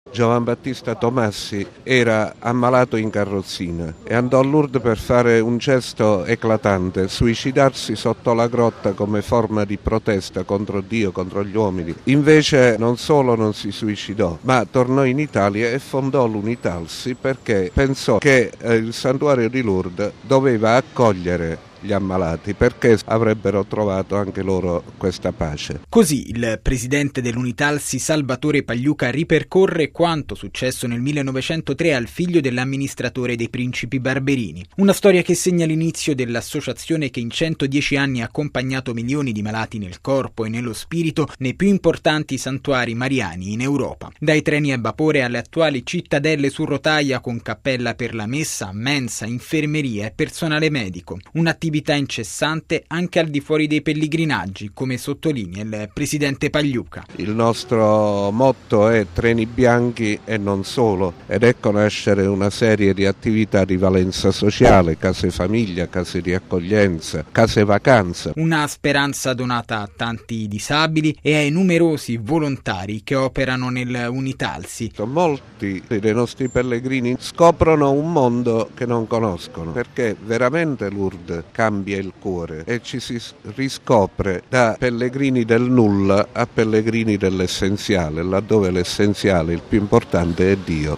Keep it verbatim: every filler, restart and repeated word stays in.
Giovan Battista Tomassi era ammalato in carrozzina e andò a Lourdes per fare un gesto eclatante, suicidarsi sotto la grotta come forma di protesta contro Dio, contro gli uomini. Invece non solo non si suicidò, ma tornò in Italia e fondò l'Unitalsi perché pensò che eh, il santuario di Lourdes doveva accogliere gli ammalati, perché avrebbero trovato anche loro questa pace. Così il presidente dell'Unitalsi Salvatore Pagliuca ripercorre quanto successo nel millenovecentotre al figlio dell'amministratore dei Principi Barberini. Una storia che segna l'inizio dell'associazione che in centodieci anni ha accompagnato milioni di malati nel corpo e nello spirito nei più importanti santuari mariani in Europa. Dai treni a vapore alle attuali cittadelle su rotaia con cappella per la messa, mensa, infermeria e personale medico. Un'attività incessante anche al di fuori dei pellegrinaggi, come sottolinea il presidente Pagliuca. Il nostro motto è treni bianchi e non solo, ed ecco nascere una serie di attività di valenza sociale, case famiglia, case di accoglienza, case vacanza. Una speranza donata a tanti disabili e ai numerosi volontari che operano nel Unitalsi. Molti dei nostri pellegrini scoprono un mondo che non conoscono, perché veramente Lourdes cambia il cuore e ci si riscopre da pellegrini del nulla a pellegrini dell'essenziale, laddove l'essenziale, il più importante, è Dio.